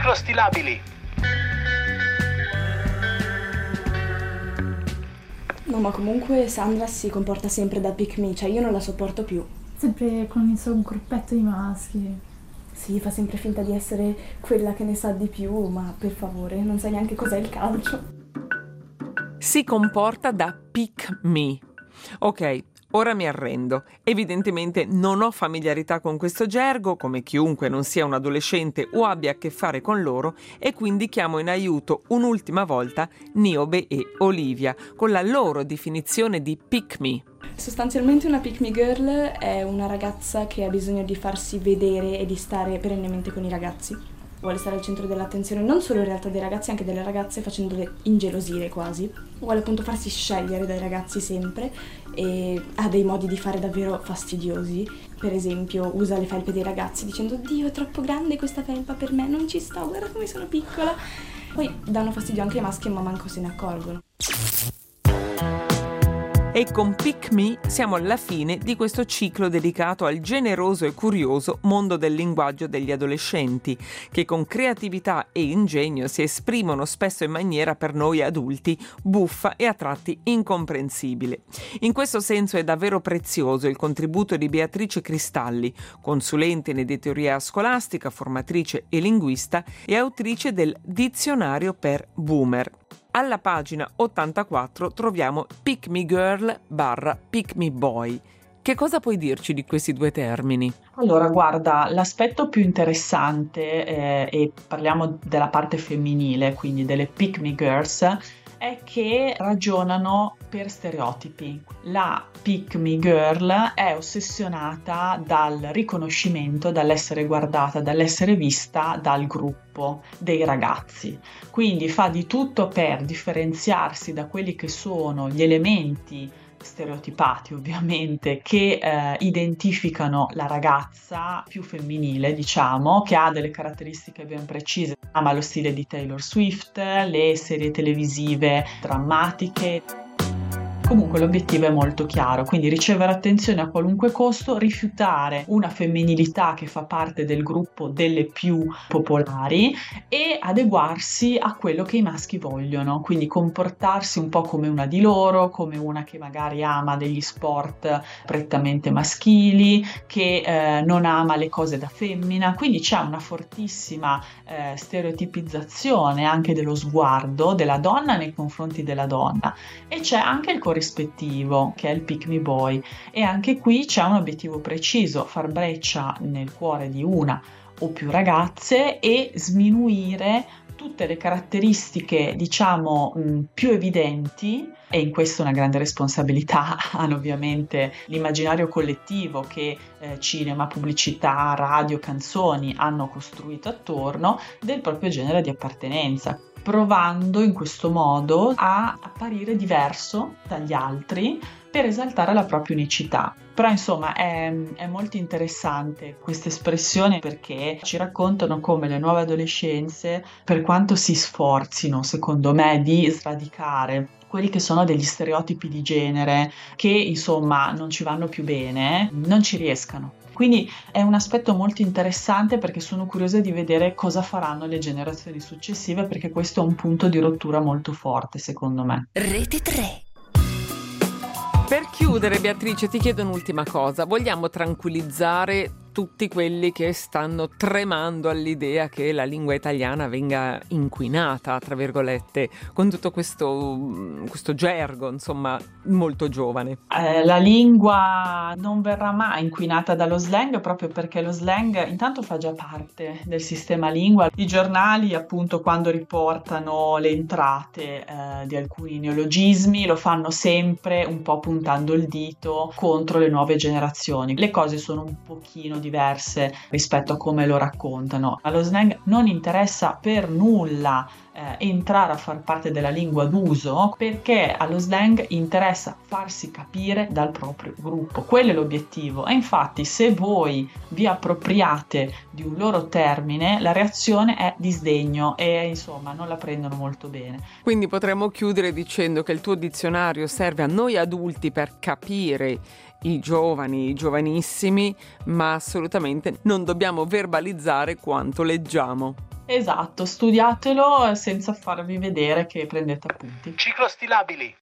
microstilabili. No, ma comunque Sandra si comporta sempre da pick me, cioè io non la sopporto più. Sempre con il suo gruppetto di maschi. Sì, fa sempre finta di essere quella che ne sa di più, ma per favore, non sai neanche cos'è il calcio. Si comporta da pick me. Ok, ora mi arrendo. Evidentemente non ho familiarità con questo gergo, come chiunque non sia un adolescente o abbia a che fare con loro, e quindi chiamo in aiuto un'ultima volta Niobe e Olivia con la loro definizione di pick me. Sostanzialmente una pick me girl è una ragazza che ha bisogno di farsi vedere e di stare perennemente con i ragazzi. Vuole stare al centro dell'attenzione non solo in realtà dei ragazzi, anche delle ragazze, facendole ingelosire quasi. Vuole appunto farsi scegliere dai ragazzi sempre e ha dei modi di fare davvero fastidiosi. Per esempio usa le felpe dei ragazzi dicendo "Dio, è troppo grande questa felpa per me, non ci sto, guarda come sono piccola". Poi danno fastidio anche ai maschi ma manco se ne accorgono. E con Pick Me siamo alla fine di questo ciclo dedicato al generoso e curioso mondo del linguaggio degli adolescenti, che con creatività e ingegno si esprimono spesso in maniera per noi adulti buffa e a tratti incomprensibile. In questo senso è davvero prezioso il contributo di Beatrice Cristalli, consulente in editoria scolastica, formatrice e linguista e autrice del Dizionario per Boomer. Alla pagina 84 troviamo Pick Me Girl / Pick Me Boy. Che cosa puoi dirci di questi due termini? Allora, guarda, l'aspetto più interessante, e parliamo della parte femminile, quindi delle Pick Me Girls, è che ragionano per stereotipi. La Pick Me Girl è ossessionata dal riconoscimento, dall'essere guardata, dall'essere vista dal gruppo dei ragazzi. Quindi fa di tutto per differenziarsi da quelli che sono gli elementi stereotipati ovviamente che identificano la ragazza più femminile, diciamo, che ha delle caratteristiche ben precise. Ama lo stile di Taylor Swift, le serie televisive drammatiche. Comunque l'obiettivo è molto chiaro, quindi ricevere attenzione a qualunque costo, rifiutare una femminilità che fa parte del gruppo delle più popolari e adeguarsi a quello che i maschi vogliono, quindi comportarsi un po' come una di loro, come una che magari ama degli sport prettamente maschili, che non ama le cose da femmina, quindi c'è una fortissima stereotipizzazione anche dello sguardo della donna nei confronti della donna, e c'è anche il corrispettivo che è il Pick Me Boy, e anche qui c'è un obiettivo preciso: far breccia nel cuore di una o più ragazze e sminuire tutte le caratteristiche, diciamo, più evidenti, e in questo una grande responsabilità hanno ovviamente l'immaginario collettivo che cinema, pubblicità, radio, canzoni hanno costruito attorno del proprio genere di appartenenza, provando in questo modo a apparire diverso dagli altri per esaltare la propria unicità. Però insomma è molto interessante questa espressione, perché ci raccontano come le nuove adolescenze, per quanto si sforzino secondo me di sradicare quelli che sono degli stereotipi di genere che insomma non ci vanno più bene, non ci riescano. Quindi è un aspetto molto interessante, perché sono curiosa di vedere cosa faranno le generazioni successive, perché questo è un punto di rottura molto forte secondo me. Rete 3. Per chiudere, Beatrice, ti chiedo un'ultima cosa. Vogliamo tranquillizzare tutti quelli che stanno tremando all'idea che la lingua italiana venga inquinata, tra virgolette, con tutto questo gergo, insomma, molto giovane? La lingua non verrà mai inquinata dallo slang, proprio perché lo slang intanto fa già parte del sistema lingua. I giornali, appunto, quando riportano le entrate di alcuni neologismi, lo fanno sempre un po' puntando il dito contro le nuove generazioni. Le cose sono un pochino diverse rispetto a come lo raccontano. Allo slang non interessa per nulla entrare a far parte della lingua d'uso, perché allo slang interessa farsi capire dal proprio gruppo. Quello è l'obiettivo, e infatti se voi vi appropriate di un loro termine, la reazione è disdegno e insomma non la prendono molto bene. Quindi potremmo chiudere dicendo che il tuo dizionario serve a noi adulti per capire i giovani, i giovanissimi, ma assolutamente non dobbiamo verbalizzare quanto leggiamo. Esatto, studiatelo senza farvi vedere che prendete appunti. Ciclostilabili.